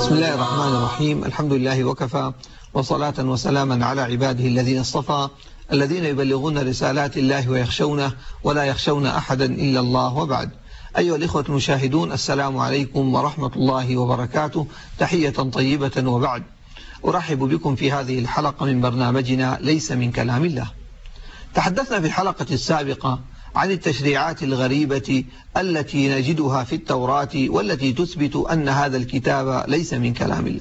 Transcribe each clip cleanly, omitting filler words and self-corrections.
بسم الله الرحمن الرحيم. الحمد لله وكفى، وصلاة وسلاما على عباده الذين اصطفى، الذين يبلغون رسالات الله ويخشونه ولا يخشون أحدا إلا الله. وبعد، أيها الإخوة المشاهدون، السلام عليكم ورحمة الله وبركاته، تحية طيبة. وبعد، أرحب بكم في هذه الحلقة من برنامجنا ليس من كلام الله. تحدثنا في الحلقة السابقة عن التشريعات الغريبة التي نجدها في التوراة والتي تثبت أن هذا الكتاب ليس من كلام الله.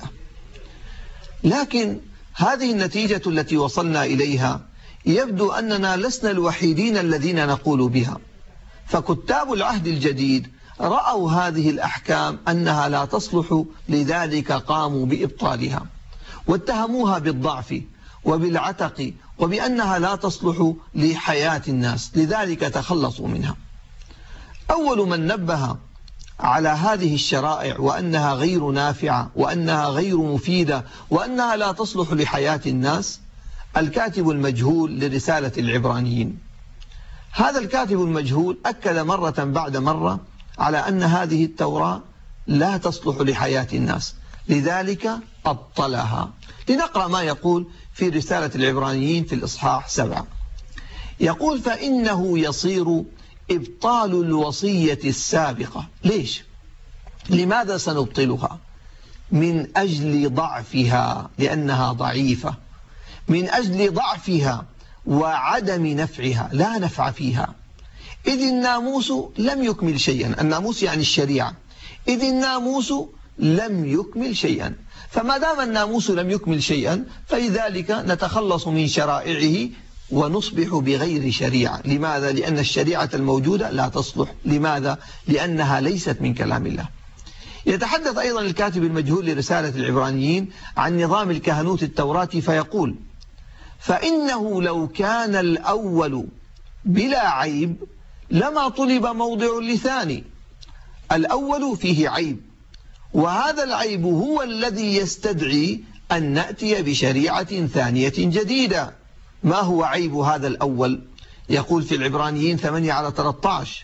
لكن هذه النتيجة التي وصلنا إليها يبدو أننا لسنا الوحيدين الذين نقول بها، فكتاب العهد الجديد رأوا هذه الأحكام أنها لا تصلح، لذلك قاموا بإبطالها واتهموها بالضعف وبالعتق وبأنها لا تصلح لحياة الناس، لذلك تخلصوا منها. أول من نبه على هذه الشرائع وأنها غير نافعة وأنها غير مفيدة وأنها لا تصلح لحياة الناس الكاتب المجهول لرسالة العبرانيين. هذا الكاتب المجهول أكد مرة بعد مرة على أن هذه التوراة لا تصلح لحياة الناس، لذلك أبطلها. لنقرأ ما يقول في رسالة العبرانيين في الإصحاح 7. يقول: فإنه يصير إبطال الوصية السابقة. ليش؟ لماذا سنبطلها؟ من أجل ضعفها، لأنها ضعيفة، من أجل ضعفها وعدم نفعها، لا نفع فيها، إذ الناموس لم يكمل شيئا. الناموس يعني الشريعة. إذ الناموس لم يكمل شيئا، فما دام الناموس لم يكمل شيئا فلذلك نتخلص من شرائعه ونصبح بغير شريعة. لماذا؟ لأن الشريعة الموجودة لا تصلح. لماذا؟ لأنها ليست من كلام الله. يتحدث أيضا الكاتب المجهول لرسالة العبرانيين عن نظام الكهنوت التوراة فيقول: فإنه لو كان الأول بلا عيب لما طلب موضع لثاني. الأول فيه عيب، وهذا العيب هو الذي يستدعي أن نأتي بشريعة ثانية جديدة. ما هو عيب هذا الأول؟ يقول في العبرانيين 8:13: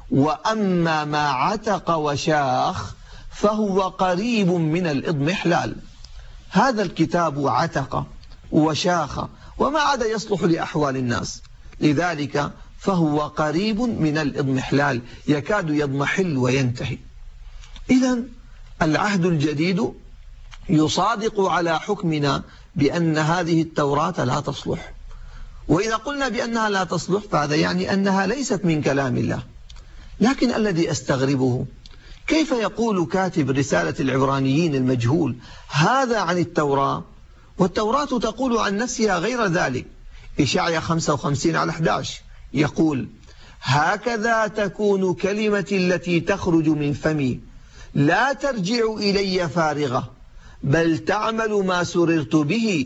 وأما ما عتق وشاخ فهو قريب من الإضمحلال. هذا الكتاب عتق وشاخ وما عاد يصلح لأحوال الناس، لذلك فهو قريب من الإضمحلال، يكاد يضمحل وينتهي. إذن العهد الجديد يصادق على حكمنا بأن هذه التوراة لا تصلح، وإذا قلنا بأنها لا تصلح فهذا يعني أنها ليست من كلام الله. لكن الذي أستغربه كيف يقول كاتب رسالة العبرانيين المجهول هذا عن التوراة والتوراة تقول عن نفسها غير ذلك. إشعياء 55:11 يقول: هكذا تكون كلمتي التي تخرج من فمي، لا ترجع إلي فارغة، بل تعمل ما سررت به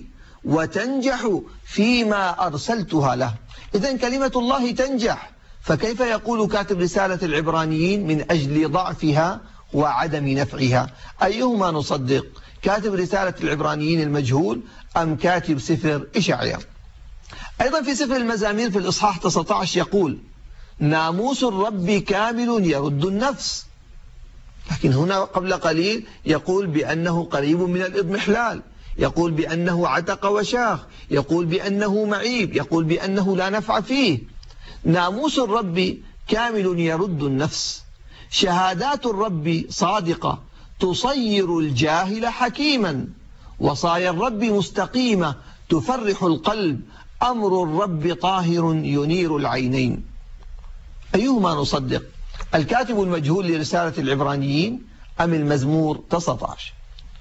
وتنجح فيما أرسلتها له. إذن كلمة الله تنجح، فكيف يقول كاتب رسالة العبرانيين من أجل ضعفها وعدم نفعها؟ أيهما نصدق، كاتب رسالة العبرانيين المجهول أم كاتب سفر إشعياء؟ أيضا في سفر المزامير في الإصحاح 19 يقول: ناموس الرب كامل يرد النفس. لكن هنا قبل قليل يقول بأنه قريب من الإضمحلال، يقول بأنه عتق وشاخ، يقول بأنه معيب، يقول بأنه لا نفع فيه. ناموس الرب كامل يرد النفس، شهادات الرب صادقة تصير الجاهل حكيما، وصايا الرب مستقيمة تفرح القلب، أمر الرب طاهر ينير العينين. أيهما نصدق، الكاتب المجهول لرسالة العبرانيين أم المزمور 19؟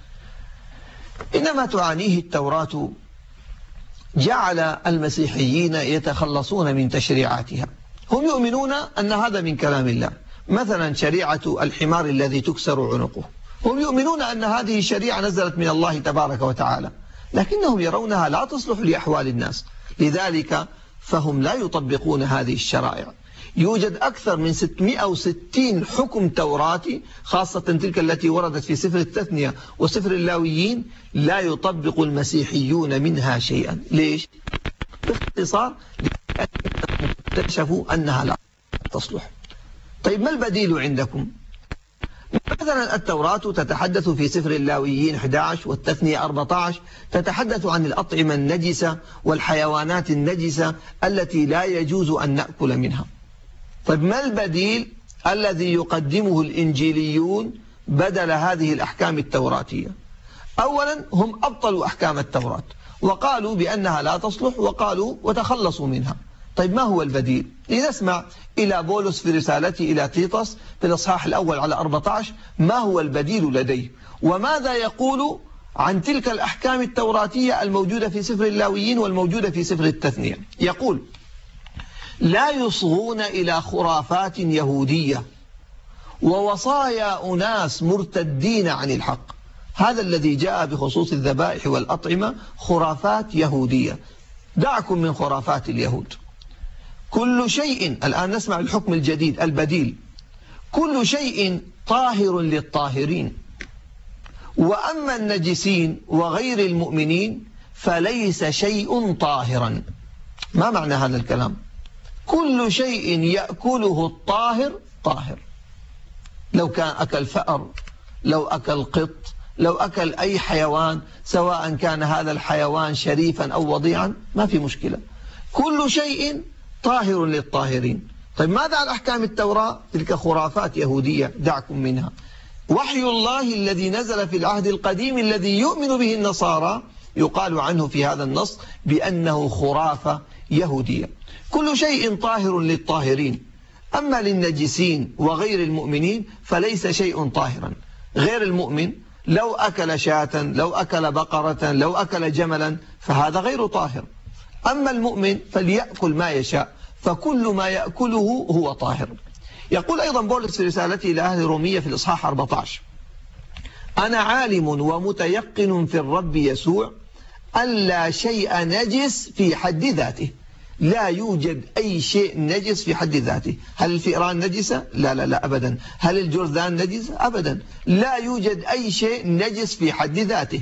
إنما تعانيه التوراة جعل المسيحيين يتخلصون من تشريعاتها. هم يؤمنون أن هذا من كلام الله، مثلا شريعة الحمار الذي تكسر عنقه، هم يؤمنون أن هذه الشريعة نزلت من الله تبارك وتعالى، لكنهم يرونها لا تصلح لأحوال الناس، لذلك فهم لا يطبقون هذه الشرائع. يوجد أكثر من 660 حكم توراتي، خاصة تلك التي وردت في سفر التثنية وسفر اللاويين، لا يطبق المسيحيون منها شيئا. ليش؟ باختصار لأنهم اكتشفوا أنها لا تصلح. طيب ما البديل عندكم؟ مثلا التوراة تتحدث في سفر اللاويين 11 والتثنية 14 تتحدث عن الأطعمة النجسة والحيوانات النجسة التي لا يجوز أن نأكل منها. طيب ما البديل الذي يقدمه الإنجيليون بدل هذه الأحكام التوراتية؟ أولا هم أبطلوا أحكام التوراة وقالوا بأنها لا تصلح وقالوا وتخلصوا منها. طيب ما هو البديل؟ لنسمع إلى بولس في رسالته إلى تيطس في الإصحاح الأول على 14 ما هو البديل لديه وماذا يقول عن تلك الأحكام التوراتية الموجودة في سفر اللاويين والموجودة في سفر التثنية. يقول: لا يصغون إلى خرافات يهودية ووصايا أناس مرتدين عن الحق. هذا الذي جاء بخصوص الذبائح والأطعمة خرافات يهودية. دعكم من خرافات اليهود. كل شيء، الآن نسمع الحكم الجديد البديل: كل شيء طاهر للطاهرين، وأما النجسين وغير المؤمنين فليس شيء طاهرا. ما معنى هذا الكلام؟ كل شيء يأكله الطاهر طاهر. لو كان أكل فأر، لو أكل قط، لو أكل أي حيوان، سواء كان هذا الحيوان شريفا أو وضيعا، ما في مشكلة. كل شيء طاهر للطاهرين. طيب ماذا عن أحكام التوراة؟ تلك خرافات يهودية، دعكم منها. وحي الله الذي نزل في العهد القديم الذي يؤمن به النصارى يقال عنه في هذا النص بأنه خرافة يهودية. كل شيء طاهر للطاهرين، أما للنجسين وغير المؤمنين فليس شيء طاهرا. غير المؤمن لو أكل شاة، لو أكل بقرة، لو أكل جملا فهذا غير طاهر. أما المؤمن فليأكل ما يشاء، فكل ما يأكله هو طاهر. يقول أيضا بولس في رسالته إلى أهل رومية في الإصحاح 14: أنا عالم ومتيقن في الرب يسوع أن لا شيء نجس في حد ذاته. لا يوجد أي شيء نجس في حد ذاته. هل الفئران نجسة؟ لا لا لا أبدا. هل الجرذان نجسة؟ أبدا. لا يوجد أي شيء نجس في حد ذاته،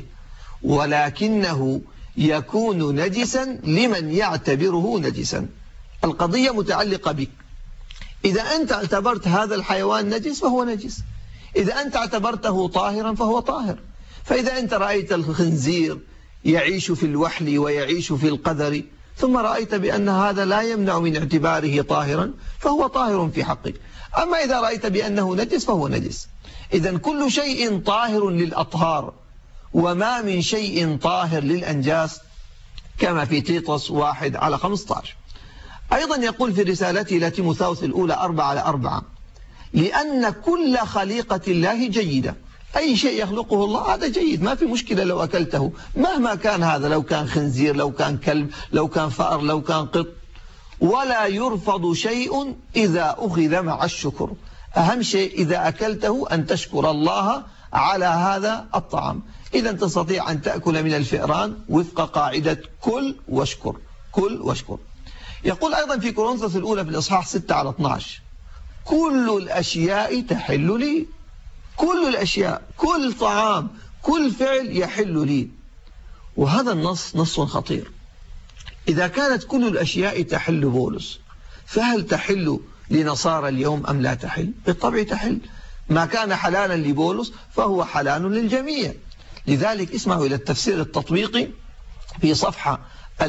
ولكنه يكون نجسا لمن يعتبره نجسا. القضية متعلقة بك. إذا أنت اعتبرت هذا الحيوان نجس فهو نجس، إذا أنت اعتبرته طاهرا فهو طاهر. فإذا أنت رأيت الخنزير يعيش في الوحل ويعيش في القذر ثم رأيت بأن هذا لا يمنع من اعتباره طاهرا فهو طاهر في حقك. أما إذا رأيت بأنه نجس فهو نجس. إذن كل شيء طاهر للأطهار، وما من شيء طاهر للأنجاس، كما في تيطس 1 على 15. أيضا يقول في رسالته إلى تيموثاوس الأولى 4 على 4: لأن كل خليقة الله جيدة. أي شيء يخلقه الله هذا جيد، ما في مشكلة لو أكلته مهما كان هذا، لو كان خنزير، لو كان كلب، لو كان فأر، لو كان قط. ولا يرفض شيء إذا أخذ مع الشكر. أهم شيء إذا أكلته أن تشكر الله على هذا الطعام. إذا تستطيع أن تأكل من الفئران وفق قاعدة كل واشكر، كل واشكر. يقول أيضا في كورنثوس الأولى في الإصحاح 6 على 12: كل الأشياء تحل لي. كل الأشياء، كل طعام، كل فعل يحل لي. وهذا النص نص خطير. إذا كانت كل الأشياء تحل بولس، فهل تحل لنصارى اليوم أم لا تحل؟ بالطبع تحل. ما كان حلالا لبولس فهو حلال للجميع. لذلك اسمعوا إلى التفسير التطبيقي في صفحة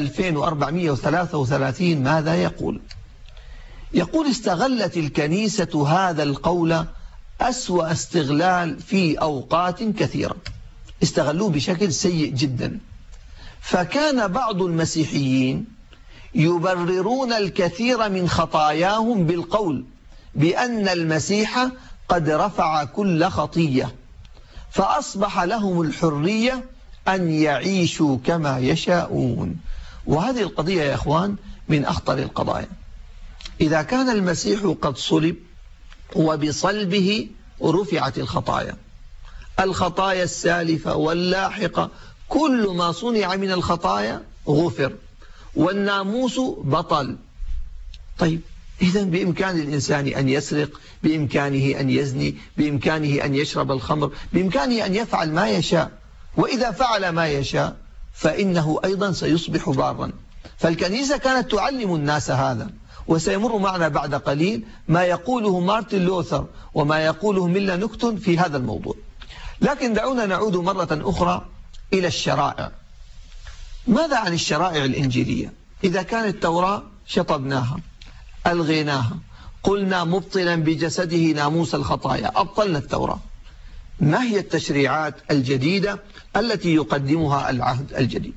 2433 ماذا يقول. يقول: استغلت الكنيسة هذا القول أسوأ استغلال في أوقات كثيرة. استغلوه بشكل سيء جدا. فكان بعض المسيحيين يبررون الكثير من خطاياهم بالقول بأن المسيح قد رفع كل خطية، فأصبح لهم الحرية أن يعيشوا كما يشاءون. وهذه القضية يا إخوان من أخطر القضايا. إذا كان المسيح قد صلب وبصلبه رفعت الخطايا، الخطايا السالفة واللاحقة، كل ما صنع من الخطايا غفر، والناموس بطل. طيب إذن بإمكان الإنسان أن يسرق، بإمكانه أن يزني، بإمكانه أن يشرب الخمر، بإمكانه أن يفعل ما يشاء. وإذا فعل ما يشاء فإنه أيضا سيصبح بارا. فالكنيسة كانت تعلم الناس هذا، وسيمر معنا بعد قليل ما يقوله مارتن لوثر وما يقوله ميلا نكتون في هذا الموضوع. لكن دعونا نعود مرة أخرى إلى الشرائع. ماذا عن الشرائع الإنجيلية؟ إذا كانت التوراة شطبناها، ألغيناها، قلنا مبطلا بجسده ناموس الخطايا، أبطلنا التوراة، ما هي التشريعات الجديدة التي يقدمها العهد الجديد؟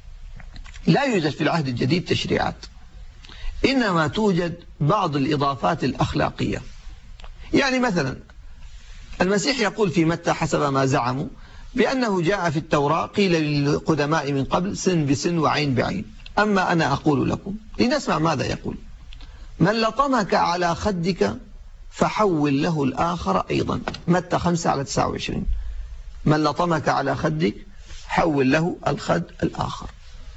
لا يوجد في العهد الجديد تشريعات، إنما توجد بعض الإضافات الأخلاقية. يعني مثلا المسيح يقول في متى حسب ما زعموا بأنه جاء في التوراة قيل للقدماء من قبل سن بسن وعين بعين، أما أنا أقول لكم. لنسمع ماذا يقول. من لطمك على خدك فحول له الآخر أيضا، متى 5:29. من لطمك على خدك حول له الخد الآخر.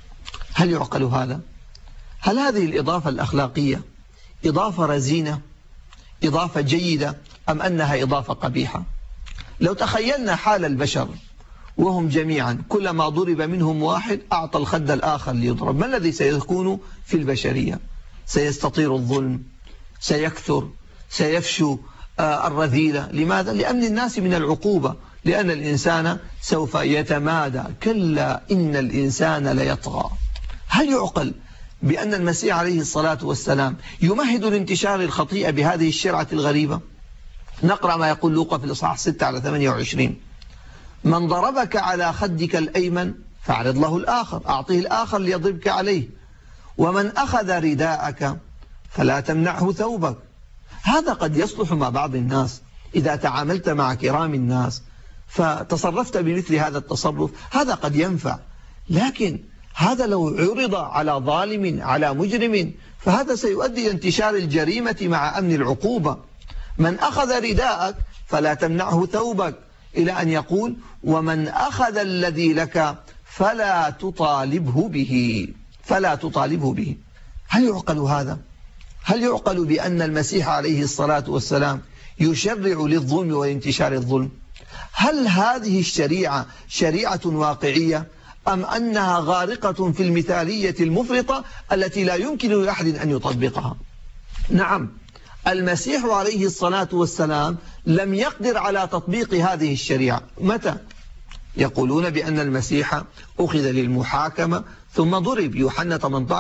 هل يعقل هذا؟ هل هذه الإضافة الأخلاقية إضافة رزينة، إضافة جيدة، أم أنها إضافة قبيحة؟ لو تخيلنا حال البشر وهم جميعا كلما ضرب منهم واحد أعطى الخد الآخر ليضرب، ما الذي سيكون في البشرية؟ سيستطير الظلم، سيكثر، سيفشو الرذيلة. لماذا؟ لأمن الناس من العقوبة، لأن الإنسان سوف يتمادى. كلا إن الإنسان ليطغى. هل يعقل بأن المسيح عليه الصلاة والسلام يمهد لانتشار الخطيئة بهذه الشرعة الغريبة؟ نقرأ ما يقول لوقا في الإصحاح 6:28. من ضربك على خدك الأيمن فاعرض له الآخر، أعطيه الآخر ليضربك عليه. ومن أخذ رداءك فلا تمنعه ثوبك. هذا قد يصلح مع بعض الناس، إذا تعاملت مع كرام الناس فتصرفت بمثل هذا التصرف، هذا قد ينفع. لكن هذا لو عرض على ظالم، على مجرم، فهذا سيؤدي إلى انتشار الجريمة مع أمن العقوبة. من أخذ رداءك فلا تمنعه ثوبك، إلى أن يقول ومن أخذ الذي لك فلا تطالبه به، فلا تطالبه به. هل يعقل هذا؟ هل يعقل بأن المسيح عليه الصلاة والسلام يشرع للظلم وانتشار الظلم؟ هل هذه الشريعة شريعة واقعية، أم أنها غارقة في المثالية المفرطة التي لا يمكن لأحد أن يطبقها؟ نعم، المسيح عليه الصلاة والسلام لم يقدر على تطبيق هذه الشريعة. متى؟ يقولون بأن المسيح أخذ للمحاكمة ثم ضرب، يوحنا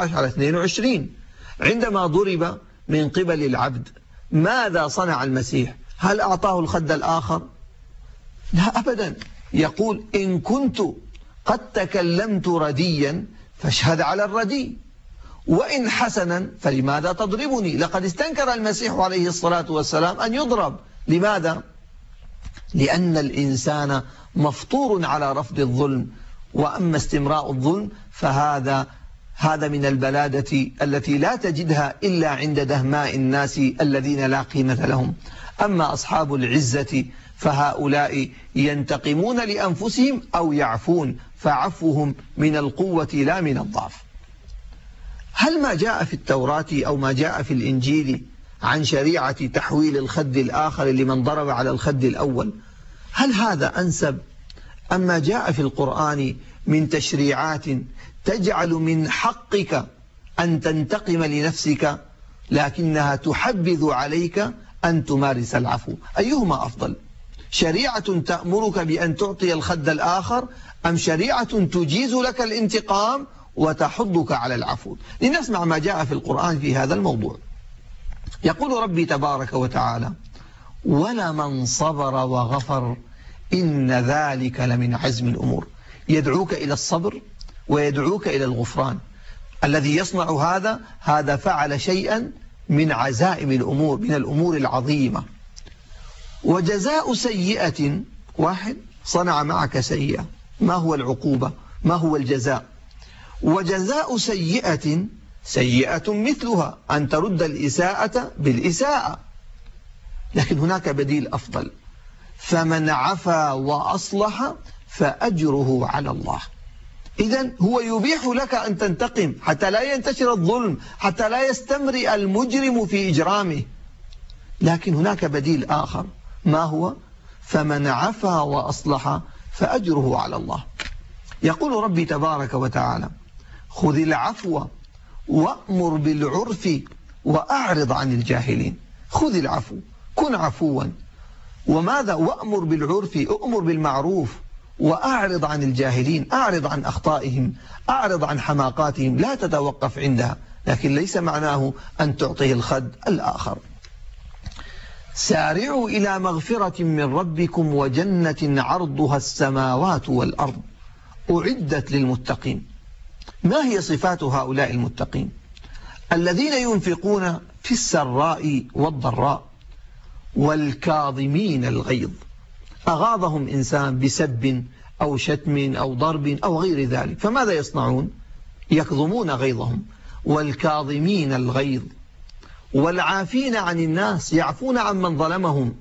18:22. عندما ضرب من قبل العبد ماذا صنع المسيح؟ هل أعطاه الخد الآخر؟ لا أبدا. يقول إن كنت قد تكلمت رديا فاشهد على الردي، وإن حسنا فلماذا تضربني؟ لقد استنكر المسيح عليه الصلاة والسلام أن يضرب. لماذا؟ لأن الإنسان مفطور على رفض الظلم، وأما استمراء الظلم فهذا من البلادة التي لا تجدها إلا عند دهماء الناس الذين لا قيمة لهم. أما أصحاب العزة فهؤلاء ينتقمون لأنفسهم أو يعفون، فعفوهم من القوة لا من الضعف. هل ما جاء في التوراة أو ما جاء في الإنجيل عن شريعة تحويل الخد الآخر لمن ضرب على الخد الأول، هل هذا أنسب أم ما جاء في القرآن من تشريعات تجعل من حقك أن تنتقم لنفسك لكنها تحبذ عليك أن تمارس العفو؟ أيهما أفضل؟ شريعة تأمرك بأن تعطي الخد الآخر، أم شريعة تجيز لك الانتقام وتحضك على العفو؟ لنسمع ما جاء في القرآن في هذا الموضوع. يقول ربي تبارك وتعالى ولمن صبر وغفر إن ذلك لمن عزم الأمور. يدعوك إلى الصبر ويدعوك إلى الغفران. الذي يصنع هذا فعل شيئا من عزائم الأمور، من الأمور العظيمة. وجزاء سيئة، واحد صنع معك سيئة، ما هو العقوبة؟ ما هو الجزاء؟ وجزاء سيئة سيئة مثلها، أن ترد الإساءة بالإساءة. لكن هناك بديل أفضل، فمن عفا وأصلح فأجره على الله. إذن هو يبيح لك أن تنتقم حتى لا ينتشر الظلم، حتى لا يستمرئ المجرم في إجرامه. لكن هناك بديل آخر، ما هو؟ فمن عفا وأصلح فأجره على الله. يقول ربي تبارك وتعالى خذ العفو وأمر بالعرف وأعرض عن الجاهلين. خذ العفو، كن عفوا. وماذا؟ وأمر بالعرف، أؤمر بالمعروف، وأعرض عن الجاهلين، أعرض عن أخطائهم، أعرض عن حماقاتهم، لا تتوقف عندها، لكن ليس معناه أن تعطيه الخد الآخر. سارعوا إلى مغفرة من ربكم وجنة عرضها السماوات والأرض أعدت للمتقين. ما هي صفات هؤلاء المتقين؟ الذين ينفقون في السراء والضراء والكاظمين الغيظ. أغاظهم إنسان بسب أو شتم أو ضرب أو غير ذلك، فماذا يصنعون؟ يكظمون غيظهم. والكاظمين الغيظ والعافين عن الناس، يعفون عن من ظلمهم.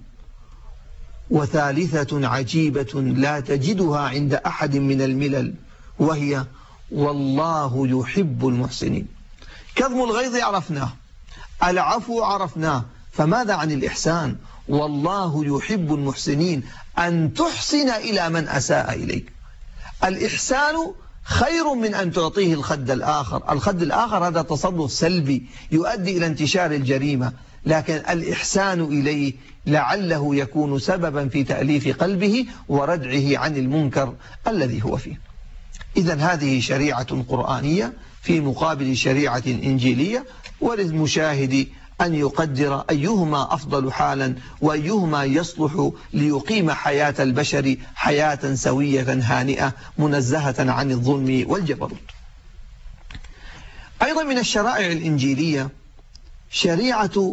وثالثة عجيبة لا تجدها عند أحد من الملل، وهي والله يحب المحسنين. كظم الغيظ عرفناه، العفو عرفناه، فماذا عن الإحسان؟ والله يحب المحسنين، أن تحسن إلى من أساء إليك. الإحسان خير من أن تعطيه الخد الآخر. الخد الآخر هذا تصرف سلبي يؤدي إلى انتشار الجريمة، لكن الإحسان إليه لعله يكون سببا في تأليف قلبه وردعه عن المنكر الذي هو فيه. إذن هذه شريعة قرآنية في مقابل شريعة إنجيلية، وللمشاهد أن يقدر أيهما أفضل حالا وأيهما يصلح ليقيم حياة البشر حياة سوية هانئة منزهة عن الظلم والجبروت. أيضا من الشرائع الإنجيلية شريعة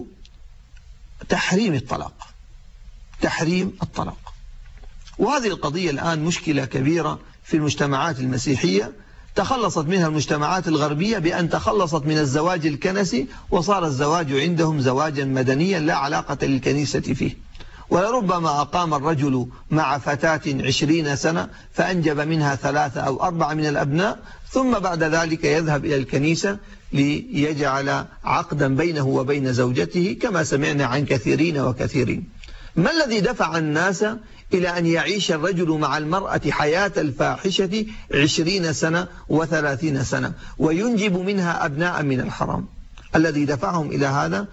تحريم الطلاق. تحريم الطلاق، وهذه القضية الآن مشكلة كبيرة في المجتمعات المسيحية. تخلصت منها المجتمعات الغربية بأن تخلصت من الزواج الكنسي، وصار الزواج عندهم زواجا مدنيا لا علاقة للكنيسة فيه. ولربما أقام الرجل مع فتاة 20 سنة فأنجب منها 3 أو 4 من الأبناء، ثم بعد ذلك يذهب إلى الكنيسة ليجعل عقدا بينه وبين زوجته، كما سمعنا عن كثيرين وكثيرين. ما الذي دفع الناس إلى أن يعيش الرجل مع المرأة حياة الفاحشة 20 سنة و30 سنة وينجب منها أبناء من الحرام؟ الذي دفعهم إلى هذا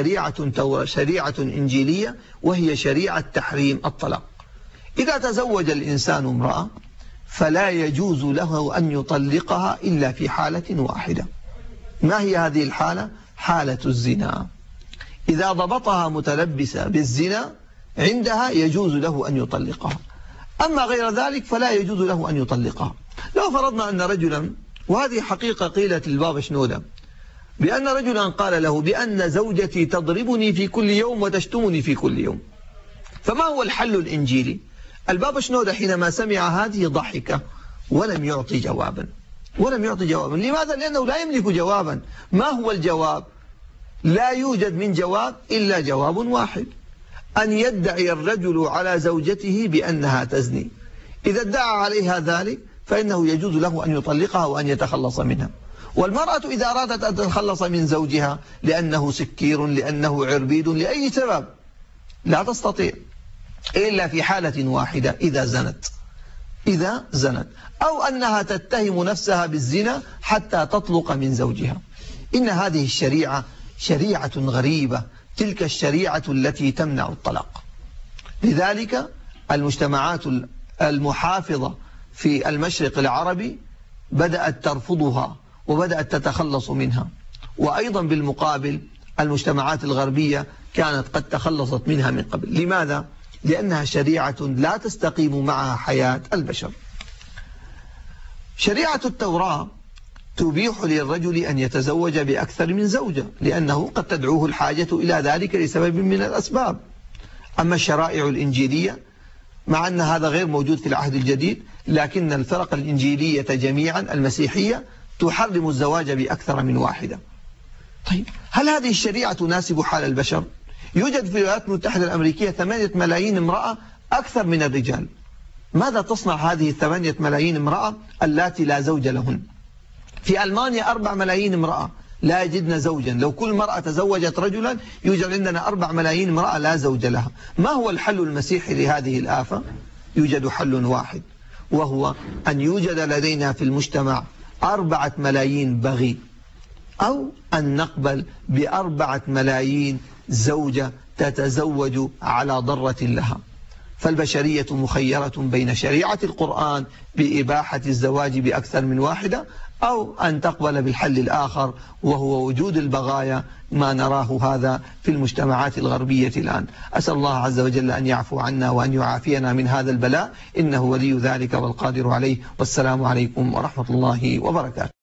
شريعة إنجيلية، وهي شريعة تحريم الطلاق. إذا تزوج الإنسان امرأة فلا يجوز له أن يطلقها إلا في حالة واحدة. ما هي هذه الحالة؟ حالة الزنا. إذا ضبطها متلبسة بالزنا عندها يجوز له أن يطلقها، أما غير ذلك فلا يجوز له أن يطلقها. لو فرضنا أن رجلا، وهذه حقيقة قيلت للبابا شنودة، بأن رجلا قال له بأن زوجتي تضربني في كل يوم وتشتمني في كل يوم، فما هو الحل الإنجيلي؟ البابا شنودة حينما سمع هذه ضحك ولم يعطي جوابا. لماذا؟ لأنه لا يملك جوابا. ما هو الجواب؟ لا يوجد من جواب إلا جواب واحد، أن يدعي الرجل على زوجته بأنها تزني. إذا ادعى عليها ذلك فإنه يجوز له أن يطلقها وأن يتخلص منها. والمرأة إذا أرادت أن تتخلص من زوجها لأنه سكير، لأنه عربيد، لأي سبب، لا تستطيع إلا في حالة واحدة، إذا زنت أو أنها تتهم نفسها بالزنا حتى تطلق من زوجها. إن هذه الشريعة شريعة غريبة، تلك الشريعة التي تمنع الطلاق. لذلك المجتمعات المحافظة في المشرق العربي بدأت ترفضها وبدأت تتخلص منها، وأيضا بالمقابل المجتمعات الغربية كانت قد تخلصت منها من قبل. لماذا؟ لأنها شريعة لا تستقيم معها حياة البشر. شريعة التوراة تبيح للرجل أن يتزوج بأكثر من زوجة، لأنه قد تدعوه الحاجة إلى ذلك لسبب من الأسباب. أما الشرائع الإنجيلية، مع أن هذا غير موجود في العهد الجديد، لكن الفرق الإنجيلية جميعا المسيحية تحرم الزواج بأكثر من واحدة. طيب، هل هذه الشريعة تناسب حال البشر؟ يوجد في الولايات المتحدة الأمريكية 8 ملايين امرأة أكثر من الرجال. ماذا تصنع هذه 8 ملايين امرأة اللاتي لا زوج لهن؟ في ألمانيا 4 ملايين امرأة لا يجدن زوجا. لو كل مرأة تزوجت رجلا يوجد عندنا 4 ملايين امرأة لا زوج لها. ما هو الحل المسيحي لهذه الآفة؟ يوجد حل واحد، وهو أن يوجد لدينا في المجتمع 4 ملايين بغي. أو أن نقبل ب4 ملايين زوجة تتزوج على ضرة لها. فالبشرية مخيرة بين شريعة القرآن بإباحة الزواج بأكثر من واحدة، أو أن تقبل بالحل الآخر وهو وجود البغايا، ما نراه هذا في المجتمعات الغربية الآن. أسأل الله عز وجل أن يعفو عنا وأن يعافينا من هذا البلاء، إنه ولي ذلك والقادر عليه. والسلام عليكم ورحمة الله وبركاته.